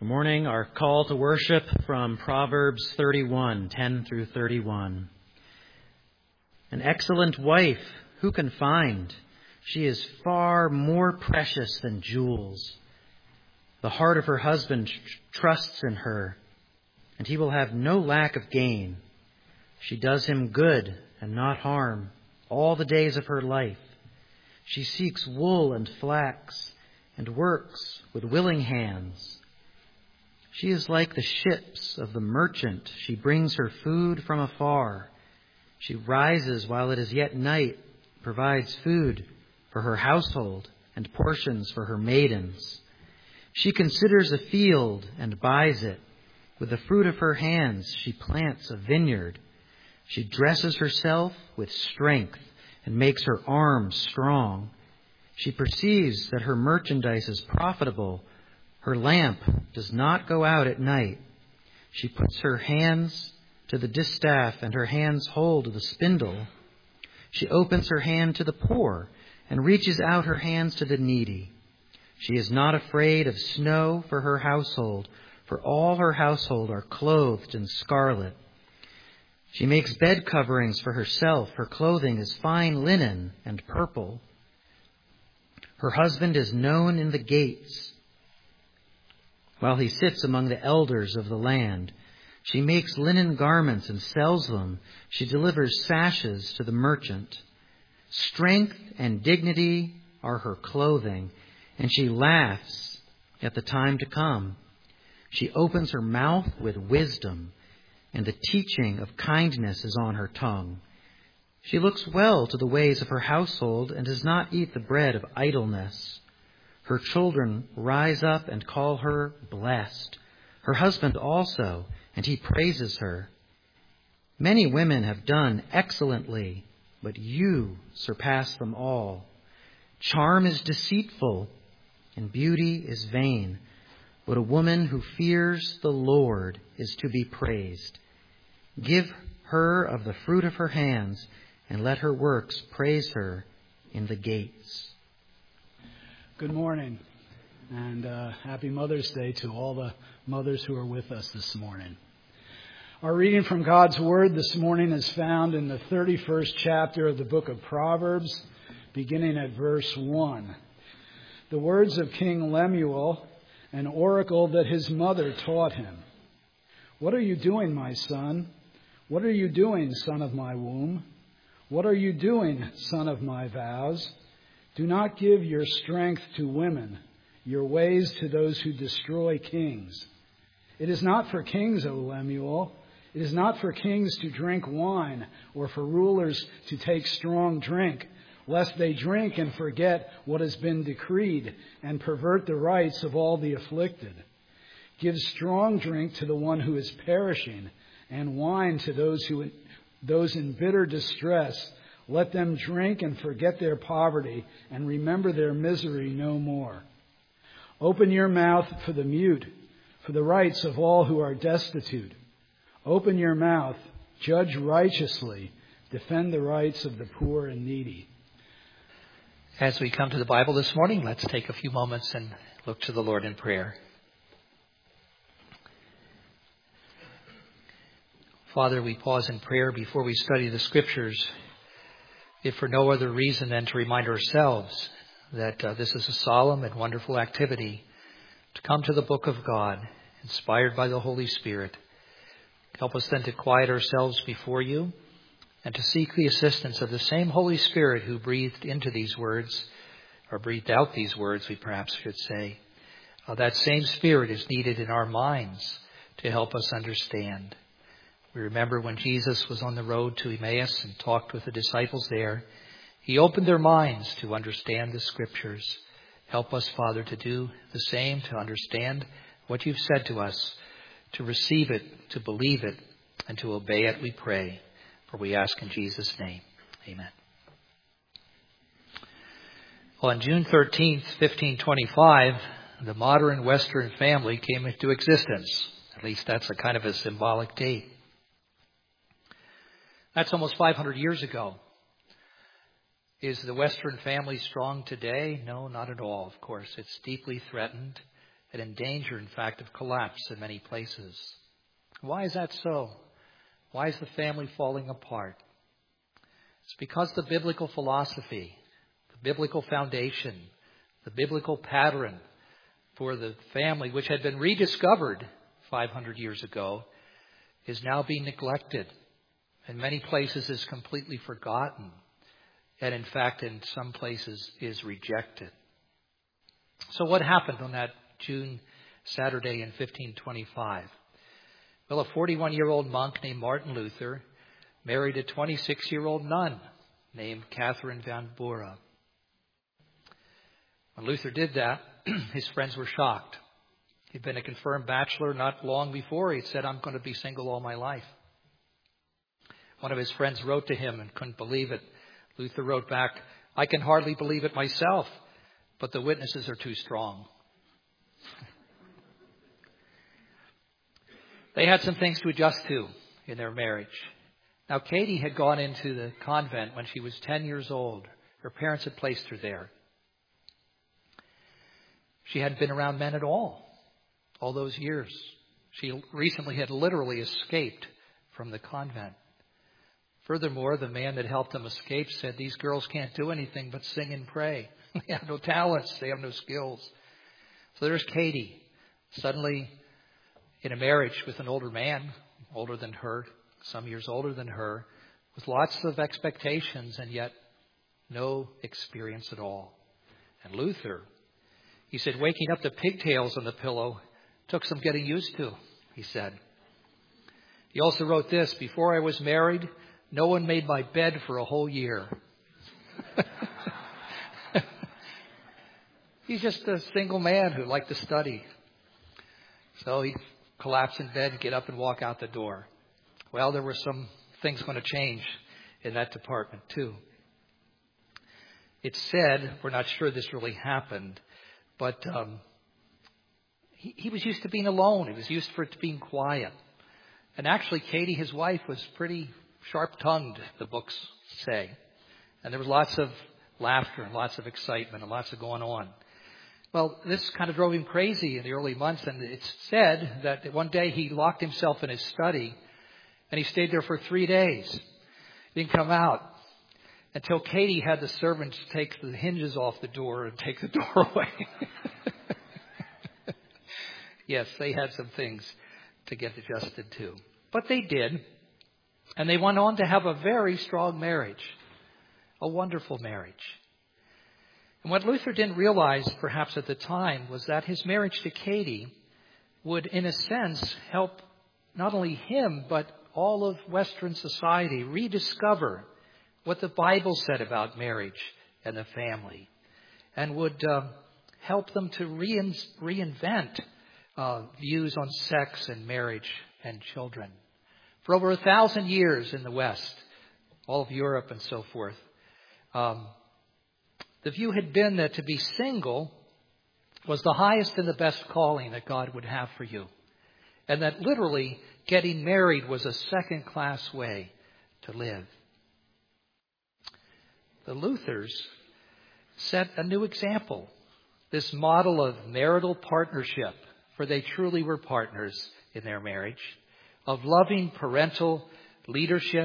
Good morning. Our call to worship from Proverbs 31, 10 through 31. An excellent wife, who can find? She is far more precious than jewels. The heart of her husband trusts in her, and he will have no lack of gain. She does him good and not harm all the days of her life. She seeks wool and flax and works with willing hands. She is like the ships of the merchant. She brings her food from afar. She rises while it is yet night, provides food for her household and portions for her maidens. She considers a field and buys it. With the fruit of her hands she plants a vineyard. She dresses herself with strength and makes her arms strong. She perceives that her merchandise is profitable. Her lamp does not go out at night. She puts her hands to the distaff and her hands hold the spindle. She opens her hand to the poor and reaches out her hands to the needy. She is not afraid of snow for her household, for all her household are clothed in scarlet. She makes bed coverings for herself. Her clothing is fine linen and purple. Her husband is known in the gates, while he sits among the elders of the land. She makes linen garments and sells them. She delivers sashes to the merchant. Strength and dignity are her clothing, and she laughs at the time to come. She opens her mouth with wisdom, and the teaching of kindness is on her tongue. She looks well to the ways of her household and does not eat the bread of idleness. Her children rise up and call her blessed. Her husband also, and he praises her. Many women have done excellently, but you surpass them all. Charm is deceitful, and beauty is vain, but a woman who fears the Lord is to be praised. Give her of the fruit of her hands, and let her works praise her in the gates. Good morning, and happy Mother's Day to all the mothers who are with us this morning. Our reading from God's Word this morning is found in the 31st chapter of the book of Proverbs, beginning at verse 1. The words of King Lemuel, an oracle that his mother taught him. What are you doing, my son? What are you doing, son of my womb? What are you doing, son of my vows? Do not give your strength to women, your ways to those who destroy kings. It is not for kings, O Lemuel. It is not for kings to drink wine or for rulers to take strong drink, lest they drink and forget what has been decreed and pervert the rights of all the afflicted. Give strong drink to the one who is perishing and wine to those in bitter distress. Let them drink and forget their poverty and remember their misery no more. Open your mouth for the mute, for the rights of all who are destitute. Open your mouth, judge righteously, defend the rights of the poor and needy. As we come to the Bible this morning, let's take a few moments and look to the Lord in prayer. Father, we pause in prayer before we study the Scriptures, if for no other reason than to remind ourselves that this is a solemn and wonderful activity to come to the book of God, inspired by the Holy Spirit. Help us then to quiet ourselves before you and to seek the assistance of the same Holy Spirit who breathed into these words, or breathed out these words, we perhaps should say. That same Spirit is needed in our minds to help us understand. We remember when Jesus was on the road to Emmaus and talked with the disciples there, he opened their minds to understand the Scriptures. Help us, Father, to do the same, to understand what you've said to us, to receive it, to believe it, and to obey it, we pray. For we ask in Jesus' name. Amen. On June 13th, 1525, the modern Western family came into existence. At least that's a kind of a symbolic date. That's almost 500 years ago. Is the Western family strong today? No, not at all, of course. It's deeply threatened and in danger, in fact, of collapse in many places. Why is that so? Why is the family falling apart? It's because the biblical philosophy, the biblical foundation, the biblical pattern for the family, which had been rediscovered 500 years ago, is now being neglected. In many places is completely forgotten. And in fact, in some places is rejected. So what happened on that June Saturday in 1525? Well, a 41-year-old monk named Martin Luther married a 26-year-old nun named Catherine van Bora. When Luther did that, his friends were shocked. He'd been a confirmed bachelor not long before. He'd said, I'm going to be single all my life. One of his friends wrote to him and couldn't believe it. Luther wrote back, I can hardly believe it myself, but the witnesses are too strong. They had some things to adjust to in their marriage. Now, Katie had gone into the convent when she was 10 years old. Her parents had placed her there. She hadn't been around men at all those years. She recently had literally escaped from the convent. Furthermore, the man that helped them escape said, these girls can't do anything but sing and pray. They have no talents. They have no skills. So there's Katie, suddenly in a marriage with an older man, older than her, some years older than her, with lots of expectations and yet no experience at all. And Luther, he said, waking up to pigtails on the pillow took some getting used to, he said. He also wrote this, before I was married, no one made my bed for a whole year. He's just a single man who liked to study. So he'd collapse in bed, get up and walk out the door. Well, there were some things going to change in that department too. It's said, we're not sure this really happened, but he was used to being alone. He was used to being quiet. And actually, Katie, his wife, was pretty sharp-tongued, the books say. And there was lots of laughter and lots of excitement and lots of going on. Well, this kind of drove him crazy in the early months. And it's said that one day he locked himself in his study and he stayed there for 3 days. He didn't come out until Katie had the servants take the hinges off the door and take the door away. Yes, they had some things to get adjusted to. But they did. And they went on to have a very strong marriage. A wonderful marriage. And what Luther didn't realize, perhaps at the time, was that his marriage to Katie would, in a sense, help not only him, but all of Western society rediscover what the Bible said about marriage and the family, and would help them to reinvent views on sex and marriage and children. For over 1,000 years in the West, all of Europe and so forth, the view had been that to be single was the highest and the best calling that God would have for you. And that literally getting married was a second-class way to live. The Luthers set a new example. This model of marital partnership, for they truly were partners in their marriage, of loving parental leadership.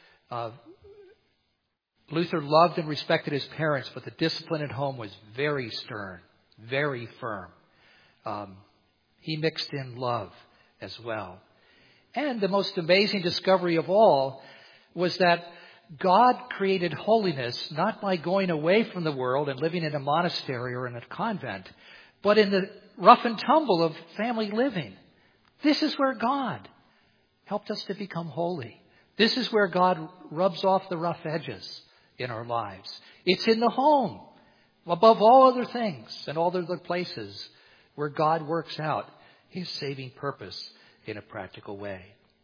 Luther loved and respected his parents, but the discipline at home was very stern, very firm. He mixed in love as well. And the most amazing discovery of all was that God created holiness not by going away from the world and living in a monastery or in a convent, but in the rough and tumble of family living. This is where God helped us to become holy. This is where God rubs off the rough edges in our lives. It's in the home, above all other things and all other places, where God works out His saving purpose in a practical way.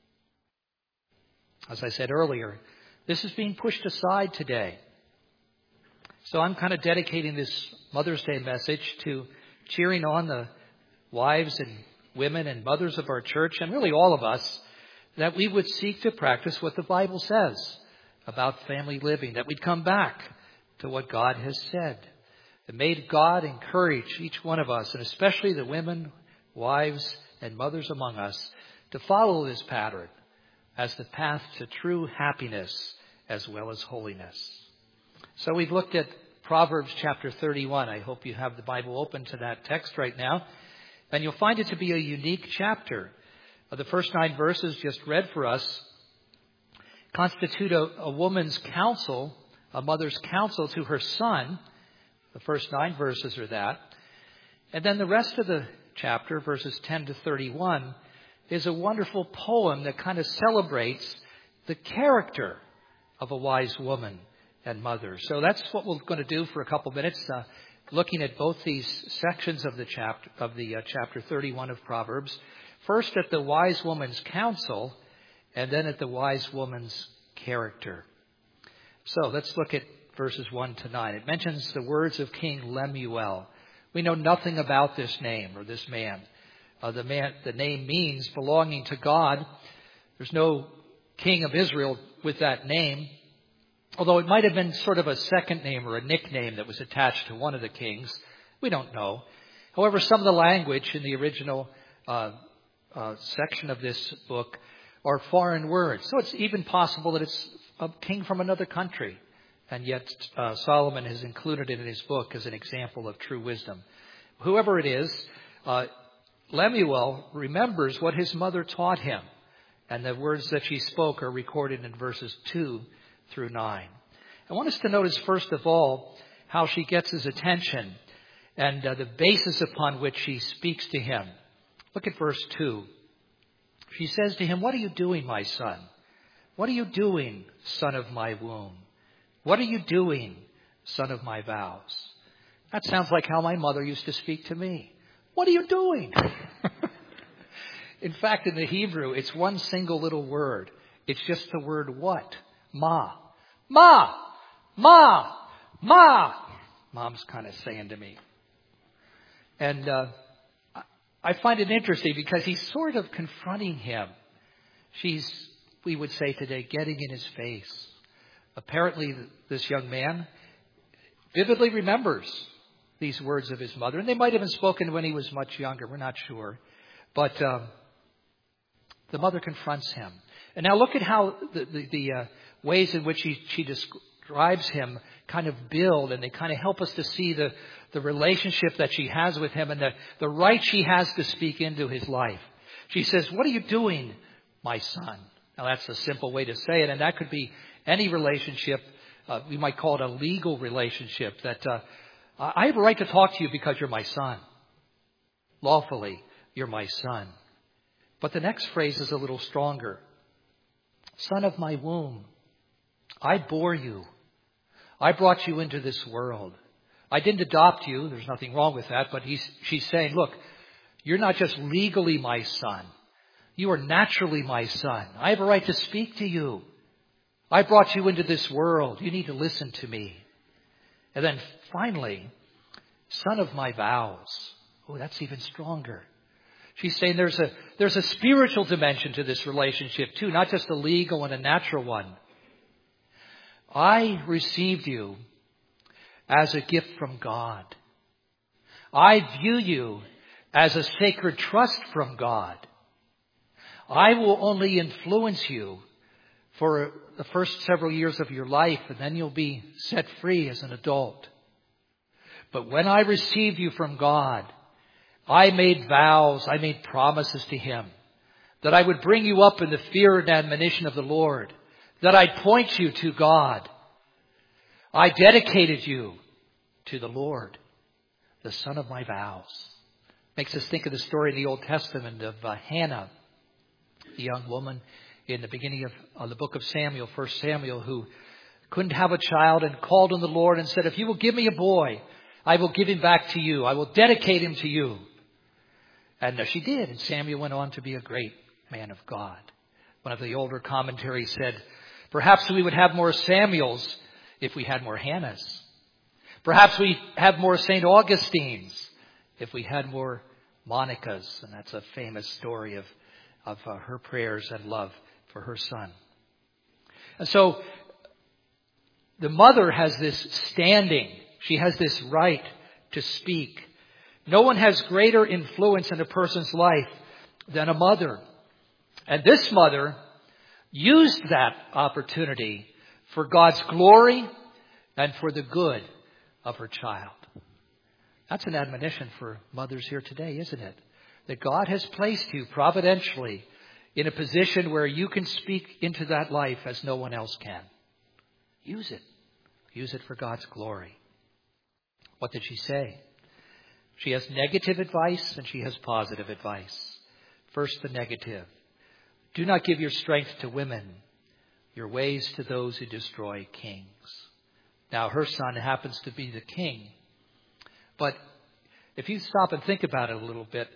As I said earlier, this is being pushed aside today. So I'm kind of dedicating this Mother's Day message to cheering on the wives and women and mothers of our church, and really all of us, that we would seek to practice what the Bible says about family living, that we'd come back to what God has said, And may God encourage each one of us, and especially the women, wives, and mothers among us, to follow this pattern as the path to true happiness as well as holiness. So we've looked at Proverbs chapter 31. I hope you have the Bible open to that text right now. And you'll find it to be a unique chapter. The first 9 verses just read for us constitute a woman's counsel, a mother's counsel to her son. The first 9 verses are that. And then the rest of the chapter, verses 10 to 31, is a wonderful poem that kind of celebrates the character of a wise woman and mother. So that's what we're going to do for a couple minutes, looking at both these sections of the chapter 31 of Proverbs. First at the wise woman's counsel, and then at the wise woman's character. So let's look at verses 1 to 9. It mentions the words of King Lemuel. We know nothing about this name or this man. The name means belonging to God. There's no king of Israel with that name, although it might have been sort of a second name or a nickname that was attached to one of the kings. We don't know. However, some of the language in the original section of this book are foreign words. So it's even possible that it's a king from another country. And yet Solomon has included it in his book as an example of true wisdom. Whoever it is, Lemuel remembers what his mother taught him. And the words that she spoke are recorded in verses 2 through 9. I want us to notice, first of all, how she gets his attention and the basis upon which she speaks to him. Look at verse 2. She says to him, "What are you doing, my son? What are you doing, son of my womb? What are you doing, son of my vows?" That sounds like how my mother used to speak to me. What are you doing? In fact, in the Hebrew, it's one single little word. It's just the word what? Ma. Ma. Ma. Ma. Mom's kind of saying to me. And I find it interesting because he's sort of confronting him. She's, we would say today, getting in his face. Apparently, this young man vividly remembers these words of his mother. And they might have been spoken when he was much younger. We're not sure. But the mother confronts him. And now look at how the ways in which she describes him kind of build. And they kind of help us to see the relationship that she has with him and the right she has to speak into his life. She says, "What are you doing, my son?" Now that's a simple way to say it. And that could be any relationship. We might call it a legal relationship. That I have a right to talk to you because you're my son. Lawfully, you're my son. But the next phrase is a little stronger. "Son of my womb, I bore you. I brought you into this world. I didn't adopt you." There's nothing wrong with that. But she's saying, look, you're not just legally my son. You are naturally my son. I have a right to speak to you. I brought you into this world. You need to listen to me. And then finally, "Son of my vows." Oh, that's even stronger. She's saying there's a spiritual dimension to this relationship too, not just a legal and a natural one. "I received you as a gift from God. I view you as a sacred trust from God. I will only influence you for the first several years of your life, and then you'll be set free as an adult. But when I received you from God, I made vows, I made promises to Him that I would bring you up in the fear and admonition of the Lord, that I'd point you to God. I dedicated you to the Lord, the son of my vows." Makes us think of the story in the Old Testament of Hannah, the young woman in the beginning of the book of Samuel, 1 Samuel, who couldn't have a child and called on the Lord and said, "If you will give me a boy, I will give him back to you. I will dedicate him to you." And she did, and Samuel went on to be a great man of God. One of the older commentaries said, perhaps we would have more Samuels if we had more Hannahs. Perhaps we have more St. Augustines if we had more Monicas. And that's a famous story of her prayers and love for her son. And so the mother has this standing. She has this right to speak. No one has greater influence in a person's life than a mother. And this mother used that opportunity for God's glory and for the good of her child. That's an admonition for mothers here today, isn't it? That God has placed you providentially in a position where you can speak into that life as no one else can. Use it. Use it for God's glory. What did she say? She has negative advice and she has positive advice. First, the negative. Do not give your strength to women, your ways to those who destroy kings. Now, her son happens to be the king. But if you stop and think about it a little bit,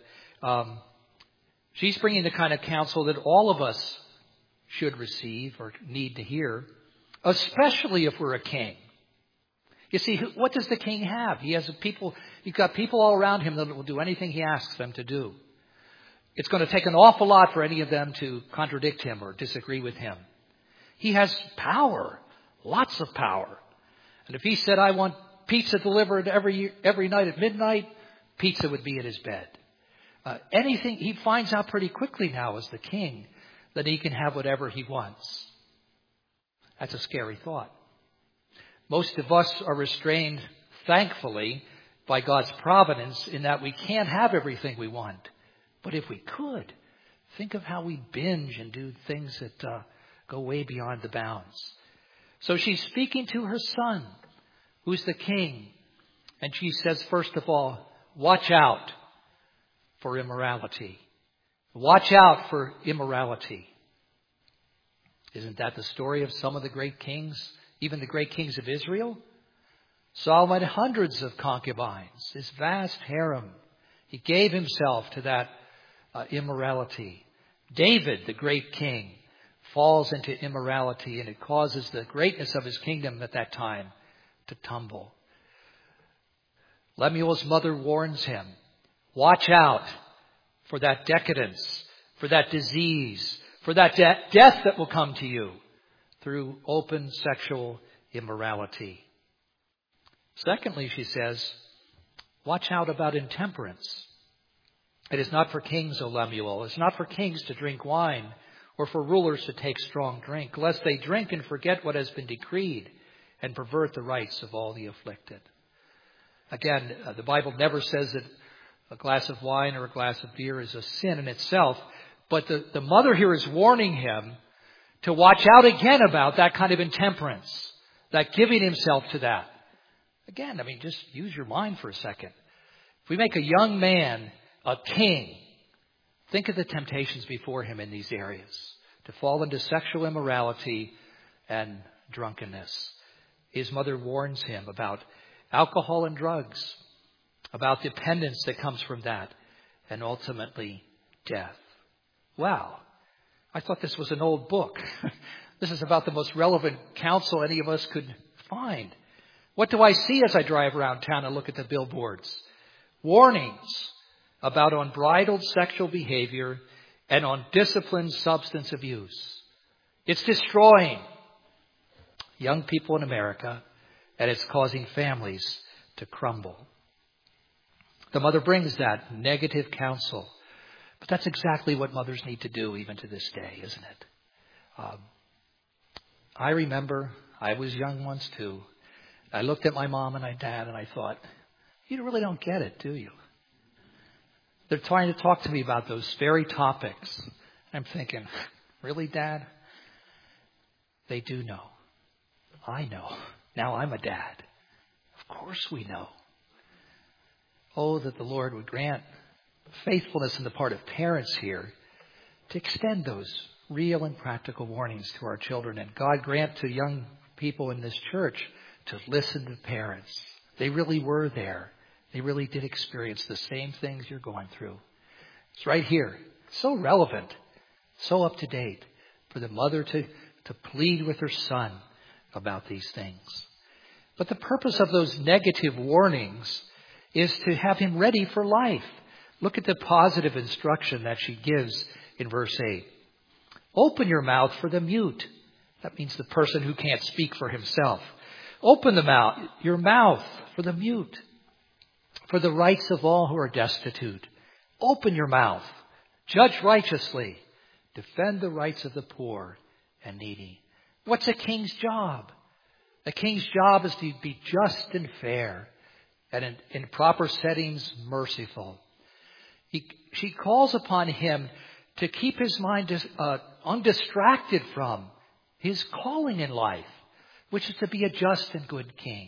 she's bringing the kind of counsel that all of us should receive or need to hear, especially if we're a king. You see, what does the king have? He's got people all around him that will do anything he asks them to do. It's going to take an awful lot for any of them to contradict him or disagree with him. He has power, lots of power. And if he said, I want pizza delivered every night at midnight, pizza would be in his bed. Anything, he finds out pretty quickly now as the king that he can have whatever he wants. That's a scary thought. Most of us are restrained, thankfully, by God's providence in that we can't have everything we want. But if we could, think of how we binge and do things that go way beyond the bounds. So she's speaking to her son, who's the king. And she says, first of all, watch out for immorality. Watch out for immorality. Isn't that the story of some of the great kings, even the great kings of Israel? Solomon had hundreds of concubines, his vast harem. He gave himself to that immorality. David, the great king, falls into immorality, and it causes the greatness of his kingdom at that time to tumble. Lemuel's mother warns him, watch out for that decadence, for that disease, for that death that will come to you through open sexual immorality. Secondly, she says, watch out about intemperance. It is not for kings, O Lemuel. It's not for kings to drink wine or for rulers to take strong drink, lest they drink and forget what has been decreed and pervert the rights of all the afflicted. Again, the Bible never says that a glass of wine or a glass of beer is a sin in itself, but the mother here is warning him to watch out again about that kind of intemperance, that giving himself to that. Again, just use your mind for a second. If we make a young man a king, think of the temptations before him in these areas, to fall into sexual immorality and drunkenness. His mother warns him about alcohol and drugs, about dependence that comes from that, and ultimately death. Wow, I thought this was an old book. This is about the most relevant counsel any of us could find. What do I see as I drive around town and look at the billboards? Warnings about unbridled sexual behavior and undisciplined substance abuse. It's destroying young people in America, and it's causing families to crumble. The mother brings that negative counsel, but that's exactly what mothers need to do even to this day, isn't it? I remember I was young once too. I looked at my mom and my dad and I thought, you really don't get it, do you? They're trying to talk to me about those very topics. I'm thinking, really, Dad? They do know. I know. Now I'm a dad. Of course we know. Oh, that the Lord would grant faithfulness on the part of parents here to extend those real and practical warnings to our children. And God grant to young people in this church to listen to parents. They really were there. They really did experience the same things you're going through. It's right here. So relevant, so up to date for the mother to plead with her son about these things. But the purpose of those negative warnings is to have him ready for life. Look at the positive instruction that she gives in verse 8. Open your mouth for the mute. That means the person who can't speak for himself. Open your mouth for the mute. for the rights of all who are destitute. Open your mouth. Judge righteously. Defend the rights of the poor and needy. What's a king's job? A king's job is to be just and fair and in proper settings merciful. She calls upon him to keep his mind undistracted from his calling in life, which is to be a just and good king.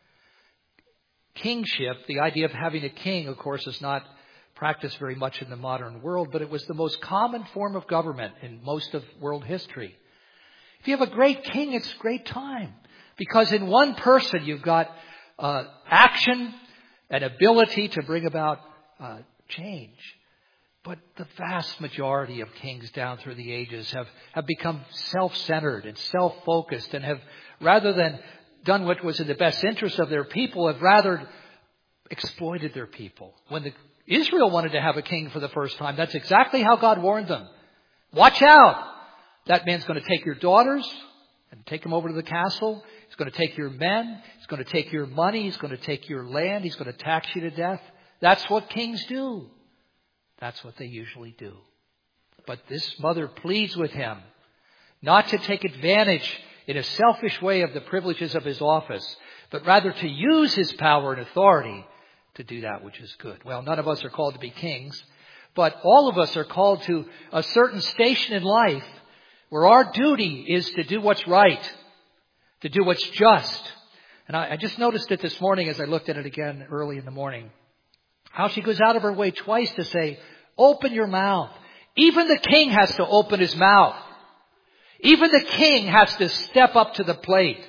Kingship, the idea of having a king, of course, is not practiced very much in the modern world, but it was the most common form of government in most of world history. If you have a great king, it's a great time, because in one person you've got action and ability to bring about change. But the vast majority of kings down through the ages have become self-centered and self-focused, and have, rather than done what was in the best interest of their people, have rather exploited their people. When Israel wanted to have a king for the first time, that's exactly how God warned them. Watch out! That man's going to take your daughters and take them over to the castle. He's going to take your men. He's going to take your money. He's going to take your land. He's going to tax you to death. That's what kings do. That's what they usually do. But this mother pleads with him not to take advantage in a selfish way of the privileges of his office, but rather to use his power and authority to do that which is good. Well, none of us are called to be kings, but all of us are called to a certain station in life where our duty is to do what's right, to do what's just. And I just noticed it this morning as I looked at it again early in the morning, how she goes out of her way twice to say, open your mouth. Even the king has to open his mouth. Even the king has to step up to the plate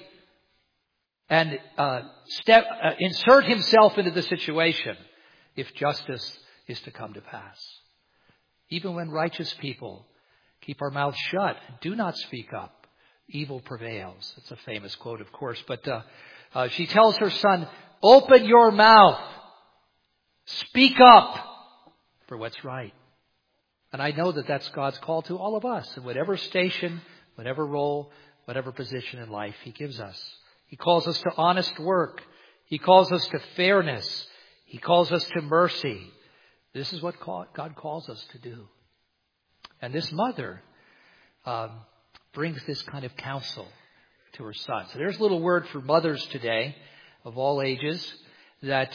and insert himself into the situation if justice is to come to pass. Even when righteous people keep our mouths shut and do not speak up, evil prevails. It's a famous quote, of course. But she tells her son, open your mouth. Speak up for what's right. And I know that that's God's call to all of us in whatever station, whatever role, whatever position in life He gives us. He calls us to honest work. He calls us to fairness. He calls us to mercy. This is what God calls us to do. And this mother brings this kind of counsel to her son. So there's a little word for mothers today of all ages, that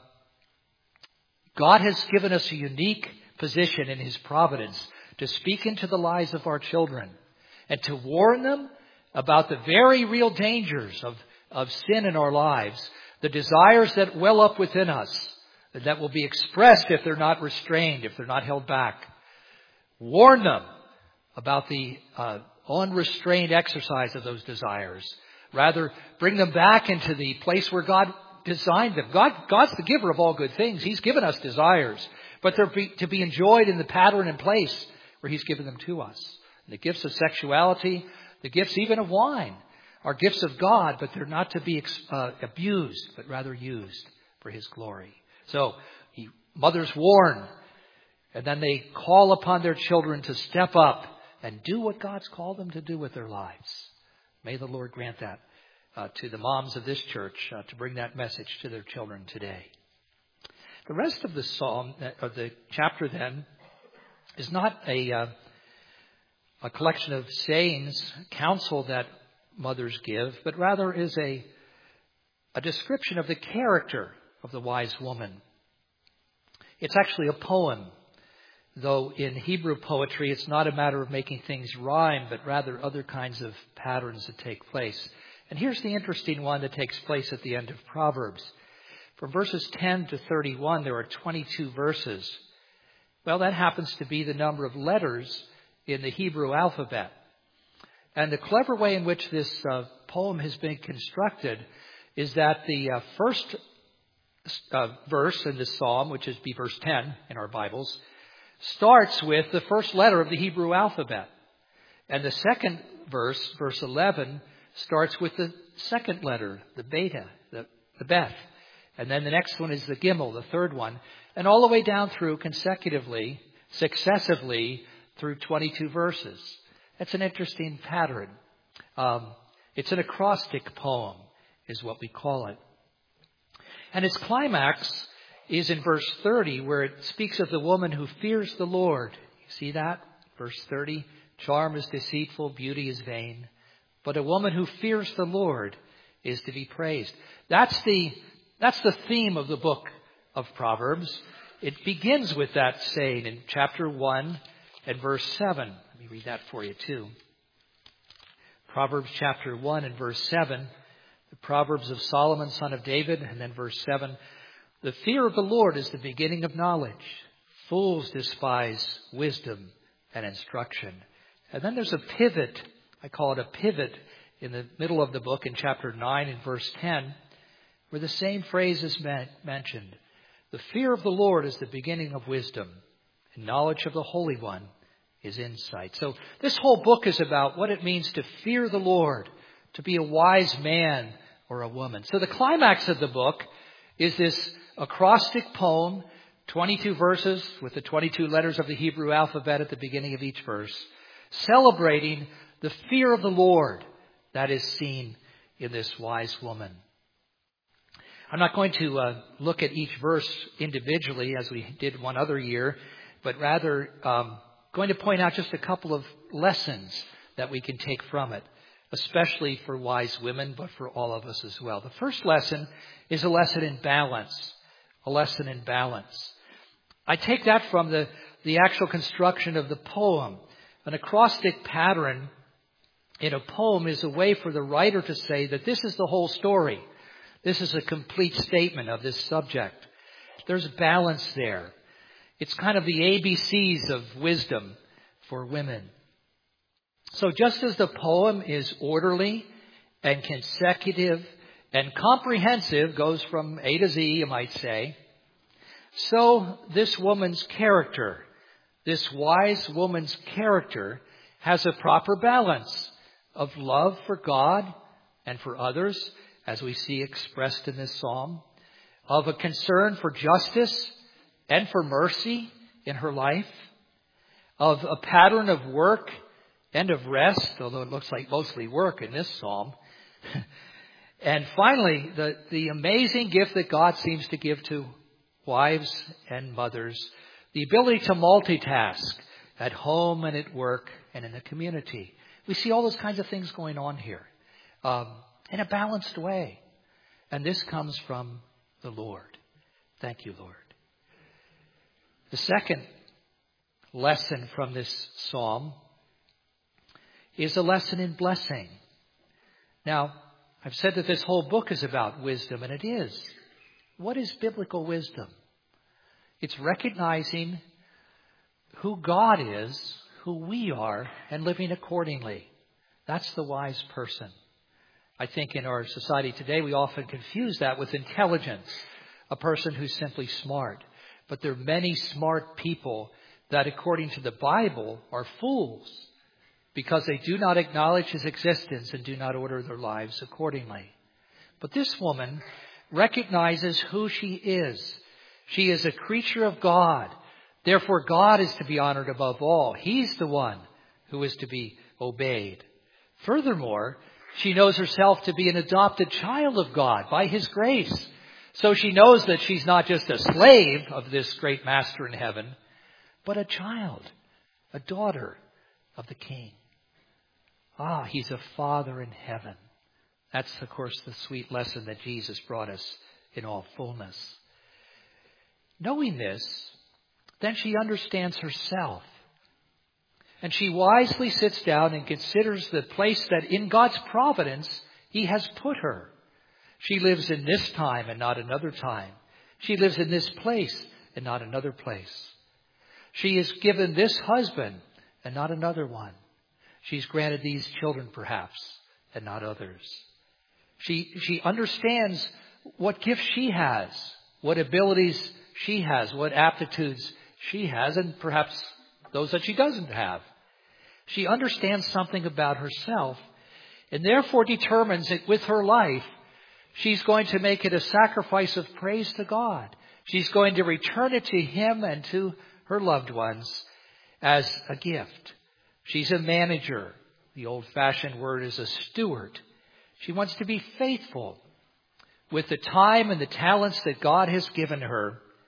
God has given us a unique position in His providence to speak into the lives of our children and to warn them about the very real dangers of sin in our lives, the desires that well up within us, that will be expressed if they're not restrained, if they're not held back. Warn them about the unrestrained exercise of those desires. Rather, bring them back into the place where God designed them. God's the giver of all good things. He's given us desires, but they're to be enjoyed in the pattern and place where He's given them to us. And the gifts of sexuality, the gifts even of wine, are gifts of God, but they're not to be abused, but rather used for His glory. So mothers warn, and then they call upon their children to step up and do what God's called them to do with their lives. May the Lord grant that to the moms of this church, to bring that message to their children today. The rest of the psalm, of the chapter then, is not a collection of sayings, counsel that mothers give, but rather is a description of the character of the wise woman. It's actually a poem, though in Hebrew poetry it's not a matter of making things rhyme, but rather other kinds of patterns that take place. And here's the interesting one that takes place at the end of Proverbs. From verses 10 to 31, there are 22 verses. Well, that happens to be the number of letters in the Hebrew alphabet. And the clever way in which this poem has been constructed is that the first verse in this psalm, which is verse 10 in our Bibles, starts with the first letter of the Hebrew alphabet. And the second verse, verse 11, starts with the second letter, the beta, the beth. And then the next one is the gimel, the third one. And all the way down through successively through 22 verses. That's an interesting pattern. It's an acrostic poem, is what we call it. And its climax is in verse 30, where it speaks of the woman who fears the Lord. You see that? Verse 30, charm is deceitful, beauty is vain, but a woman who fears the Lord is to be praised. That's the theme of the book of Proverbs. It begins with that saying in chapter 1 and verse 7. Let me read that for you too. Proverbs chapter 1 and verse 7. The Proverbs of Solomon, son of David. And then verse 7. The fear of the Lord is the beginning of knowledge. Fools despise wisdom and instruction. And then there's a pivot. I call it a pivot in the middle of the book in chapter 9 and verse 10, where the same phrase is mentioned. The fear of the Lord is the beginning of wisdom, and knowledge of the Holy One is insight. So this whole book is about what it means to fear the Lord, to be a wise man or a woman. So the climax of the book is this acrostic poem, 22 verses with the 22 letters of the Hebrew alphabet at the beginning of each verse, celebrating the fear of the Lord that is seen in this wise woman. I'm not going to look at each verse individually as we did one other year, but rather going to point out just a couple of lessons that we can take from it, especially for wise women, but for all of us as well. The first lesson is a lesson in balance. A lesson in balance. I take that from the actual construction of the poem. An acrostic pattern in a poem is a way for the writer to say that this is the whole story. This is a complete statement of this subject. There's balance there. It's kind of the ABCs of wisdom for women. So just as the poem is orderly and consecutive and comprehensive, goes from A to Z, you might say, so this woman's character, this wise woman's character, has a proper balance of love for God and for others, as we see expressed in this psalm, of a concern for justice and for mercy in her life, of a pattern of work and of rest, although it looks like mostly work in this psalm. And finally, the amazing gift that God seems to give to wives and mothers, the ability to multitask at home and at work and in the community. We see all those kinds of things going on here in a balanced way. And this comes from the Lord. Thank you, Lord. The second lesson from this psalm is a lesson in blessing. Now, I've said that this whole book is about wisdom, and it is. What is biblical wisdom? It's recognizing who God is, who we are, and living accordingly. That's the wise person. I think in our society today, we often confuse that with intelligence, a person who's simply smart. But there are many smart people that, according to the Bible, are fools because they do not acknowledge His existence and do not order their lives accordingly. But this woman recognizes who she is. She is a creature of God. Therefore, God is to be honored above all. He's the one who is to be obeyed. Furthermore, she knows herself to be an adopted child of God by His grace. So she knows that she's not just a slave of this great master in heaven, but a child, a daughter of the King. He's a Father in heaven. That's, of course, the sweet lesson that Jesus brought us in all fullness. Knowing this, then she understands herself. And she wisely sits down and considers the place that in God's providence He has put her. She lives in this time and not another time. She lives in this place and not another place. She is given this husband and not another one. She's granted these children perhaps and not others. She understands what gifts she has, what abilities she has, what aptitudes she has, and perhaps those that she doesn't have. She understands something about herself and therefore determines that with her life, she's going to make it a sacrifice of praise to God. She's going to return it to Him and to her loved ones as a gift. She's a manager. The old-fashioned word is a steward. She wants to be faithful with the time and the talents that God has given her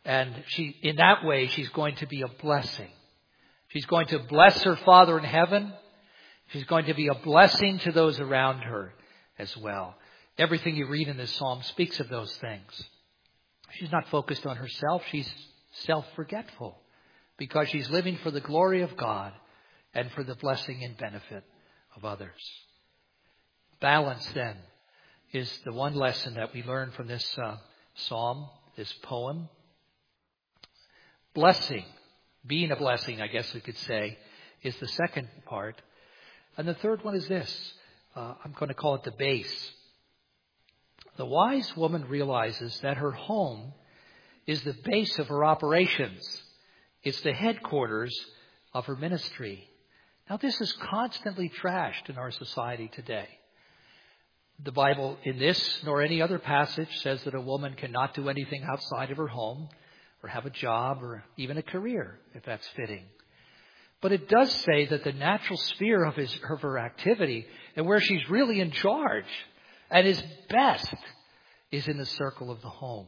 And in that way, she's going to be a blessing. She's going to bless her Father in heaven. She's going to be a blessing to those around her as well. Everything you read in this psalm speaks of those things. She's not focused on herself. She's self-forgetful because she's living for the glory of God and for the blessing and benefit of others. Balance, then, is the one lesson that we learn from this psalm, this poem. Blessing, being a blessing, I guess we could say, is the second part. And the third one is this. I'm going to call it the base. The wise woman realizes that her home is the base of her operations. It's the headquarters of her ministry. Now, this is constantly trashed in our society today. The Bible, in this nor any other passage, says that a woman cannot do anything outside of her home or have a job or even a career, if that's fitting. But it does say that the natural sphere of her activity and where she's really in charge and is best is in the circle of the home.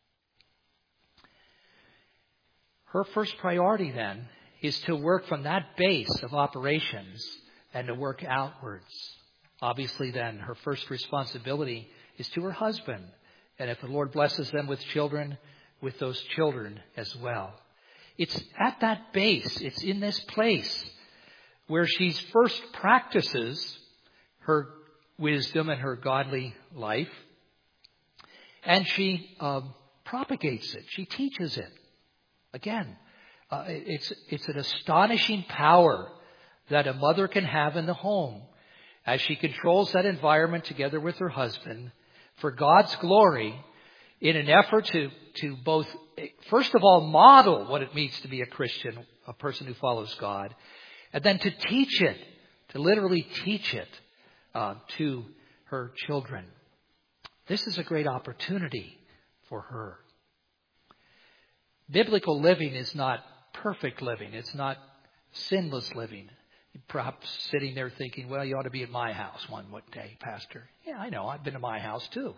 Her first priority, then, is to work from that base of operations and to work outwards. Obviously, then, her first responsibility is to her husband. And if the Lord blesses them with children, with those children as well. It's at that base, it's in this place where she first practices her wisdom and her godly life. And she propagates it. She teaches it. Again, it's an astonishing power that a mother can have in the home as she controls that environment together with her husband for God's glory in an effort to both, first of all, model what it means to be a Christian, a person who follows God, and then to teach it, to literally teach it to her children. This is a great opportunity for her. Biblical living is not perfect living. It's not sinless living. Perhaps sitting there thinking, well, you ought to be at my house one day, Pastor. Yeah, I know. I've been to my house too.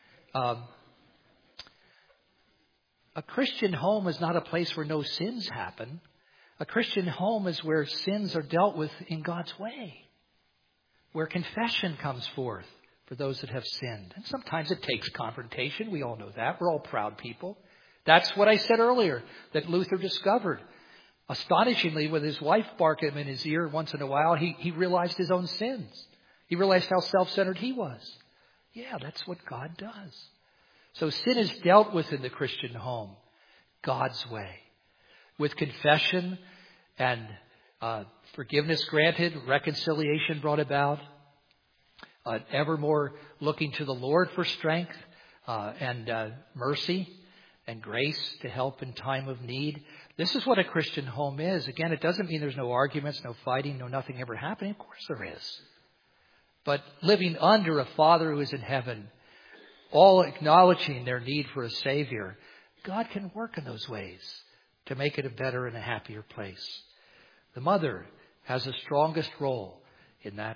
A Christian home is not a place where no sins happen. A Christian home is where sins are dealt with in God's way, where confession comes forth for those that have sinned. And sometimes it takes confrontation. We all know that. We're all proud people. That's what I said earlier, that Luther discovered. Astonishingly, with his wife barking in his ear once in a while, he realized his own sins. He realized how self-centered he was. Yeah, that's what God does. So sin is dealt with in the Christian home God's way, with confession and forgiveness granted, reconciliation brought about, ever more looking to the Lord for strength and mercy and grace to help in time of need. This is what a Christian home is. Again, it doesn't mean there's no arguments, no fighting, no nothing ever happening. Of course there is. But living under a Father who is in heaven, all acknowledging their need for a Savior, God can work in those ways to make it a better and a happier place. The mother has the strongest role in that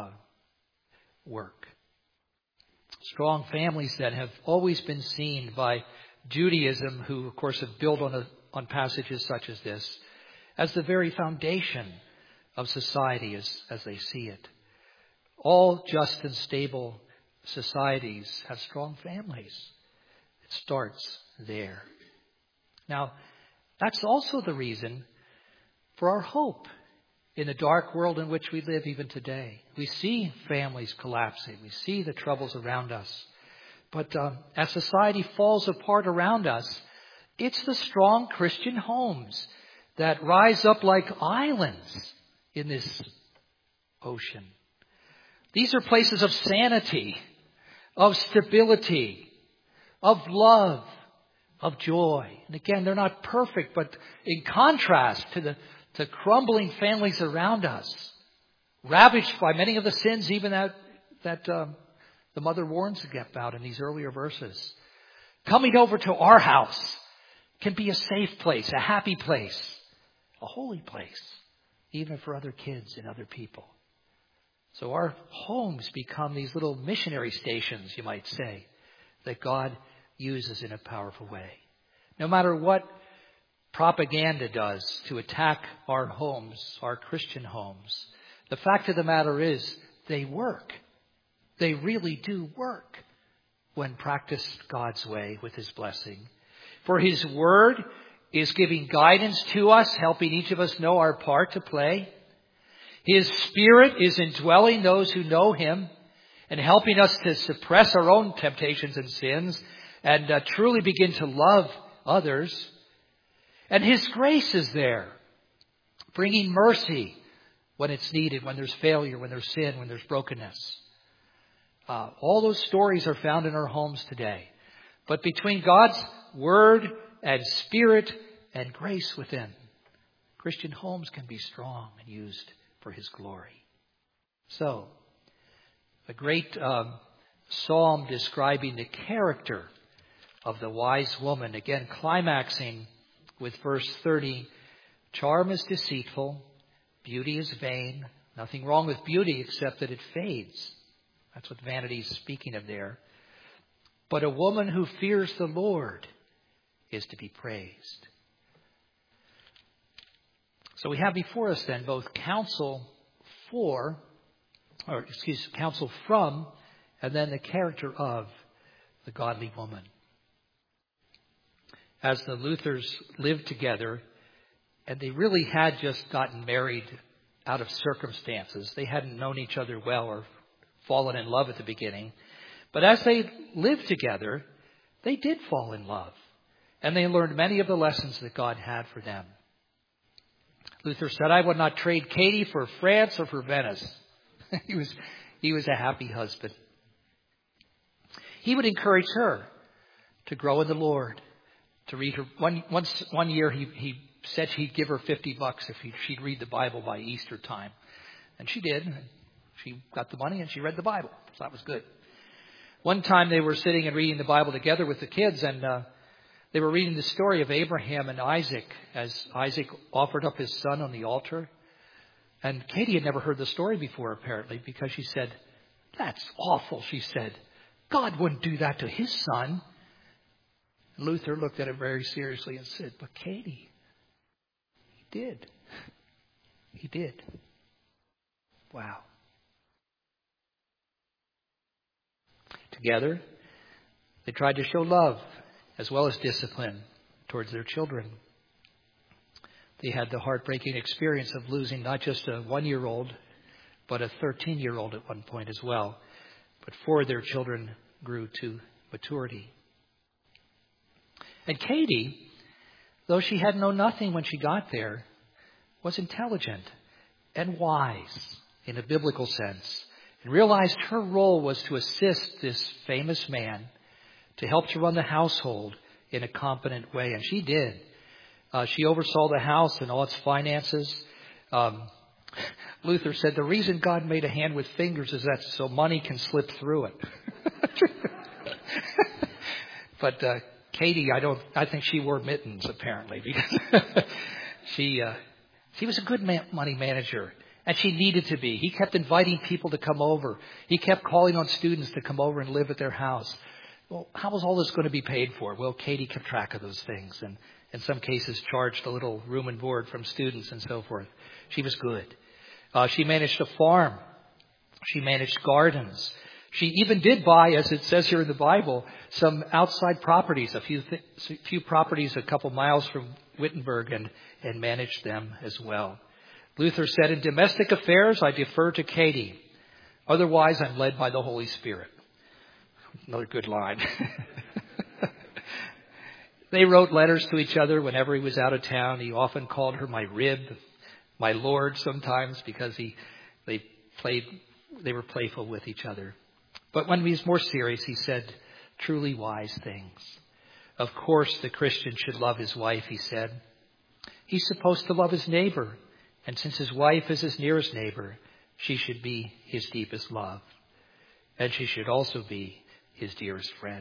work. Strong families then have always been seen by Judaism, who of course have built on passages such as this, as the very foundation of society as they see it. All just and stable societies have strong families. It starts there. Now, that's also the reason for our hope in the dark world in which we live even today. We see families collapsing. We see the troubles around us. But as society falls apart around us, it's the strong Christian homes that rise up like islands in this ocean. These are places of sanity, of stability, of love, of joy. And again, they're not perfect, but in contrast to the crumbling families around us, ravaged by many of the sins even that the mother warns about in these earlier verses. Coming over to our house can be a safe place, a happy place, a holy place, even for other kids and other people. So our homes become these little missionary stations, you might say, that God uses in a powerful way. No matter what propaganda does to attack our homes, our Christian homes, the fact of the matter is they work. They really do work when practiced God's way with His blessing. For His Word is giving guidance to us, helping each of us know our part to play. His Spirit is indwelling those who know Him and helping us to suppress our own temptations and sins and truly begin to love others. And His grace is there, bringing mercy when it's needed, when there's failure, when there's sin, when there's brokenness. All those stories are found in our homes today. But between God's Word and Spirit and grace within, Christian homes can be strong and used for His glory. So, a great psalm describing the character of the wise woman, again climaxing with verse 30, charm is deceitful, beauty is vain. Nothing wrong with beauty except that it fades. That's what vanity is speaking of there. But a woman who fears the Lord is to be praised. So we have before us then both counsel from, and then the character of the godly woman. As the Luthers lived together, and they really had just gotten married out of circumstances. They hadn't known each other well or fallen in love at the beginning. But as they lived together, they did fall in love. And they learned many of the lessons that God had for them. Luther said, I would not trade Katie for France or for Venice. He was a happy husband. He would encourage her to grow in the Lord, to read her. One year he said he'd give her $50 if she'd read the Bible by Easter time. And she did. She got the money and she read the Bible. So that was good. One time they were sitting and reading the Bible together with the kids, and they were reading the story of Abraham and Isaac as Isaac offered up his son on the altar. And Katie had never heard the story before, apparently, because she said, that's awful, she said. God wouldn't do that to his son. Luther looked at it very seriously and said, but Katie, he did. He did. Wow. Together, they tried to show love as well as discipline towards their children. They had the heartbreaking experience of losing not just a 1-year-old, but a 13-year-old at one point as well. But 4 of their children grew to maturity. And Katie, though she had known nothing when she got there, was intelligent and wise in a biblical sense, and realized her role was to assist this famous man to help to run the household in a competent way. And she did. She oversaw the house and all its finances. Luther said the reason God made a hand with fingers is that so money can slip through it. But Katie, I think she wore mittens apparently, because she was a good money manager. And she needed to be. He kept inviting people to come over. He kept calling on students to come over and live at their house. Well, how was all this going to be paid for? Well, Katie kept track of those things, and in some cases charged a little room and board from students and so forth. She was good. She managed a farm. She managed gardens. She even did buy, as it says here in the Bible, some outside properties, a few properties a couple miles from Wittenberg, and managed them as well. Luther said, in domestic affairs, I defer to Katie. Otherwise, I'm led by the Holy Spirit. Another good line. They wrote letters to each other whenever he was out of town. He often called her my rib, my lord sometimes, because they were playful with each other. But when he was more serious, he said truly wise things. Of course, the Christian should love his wife, he said. He's supposed to love his neighbor. And since his wife is his nearest neighbor, she should be his deepest love. And she should also be his dearest friend.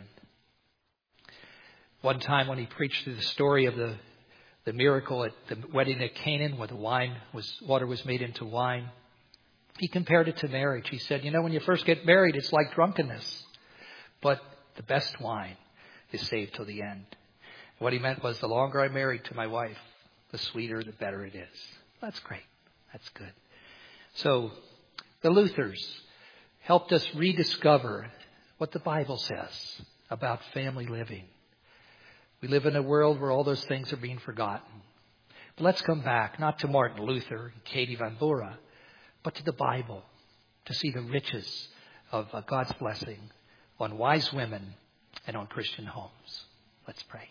One time when he preached through the story of the miracle at the wedding at Canaan, where water was made into wine, he compared it to marriage. He said, when you first get married, it's like drunkenness. But the best wine is saved till the end. What he meant was the longer I'm married to my wife, the sweeter, the better it is. That's great. That's good. So the Luthers helped us rediscover what the Bible says about family living. We live in a world where all those things are being forgotten. But let's come back, not to Martin Luther and Katie Van Bora, but to the Bible, to see the riches of God's blessing on wise women and on Christian homes. Let's pray.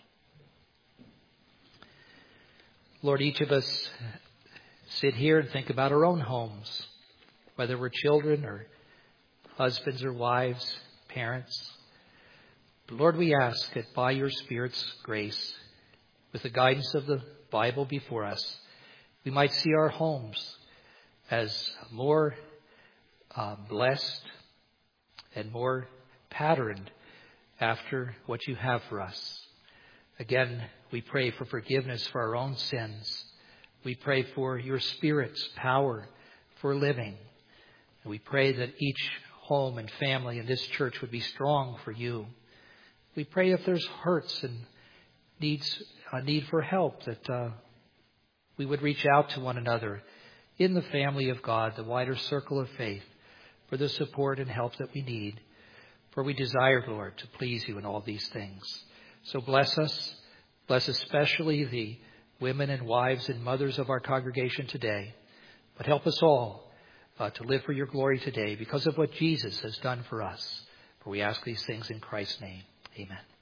Lord, each of us sit here and think about our own homes, whether we're children or husbands or wives, parents. But Lord, we ask that by your Spirit's grace, with the guidance of the Bible before us, we might see our homes as more blessed and more patterned after what you have for us. Again, we pray for forgiveness for our own sins. We pray for your Spirit's power for living. And we pray that each home and family in this church would be strong for you. We pray if there's hurts and a need for help, that we would reach out to one another in the family of God, the wider circle of faith, for the support and help that we need. For we desire, Lord, to please you in all these things. So bless us. Bless especially the women and wives and mothers of our congregation today. But help us all to live for your glory today because of what Jesus has done for us. For we ask these things in Christ's name. Amen.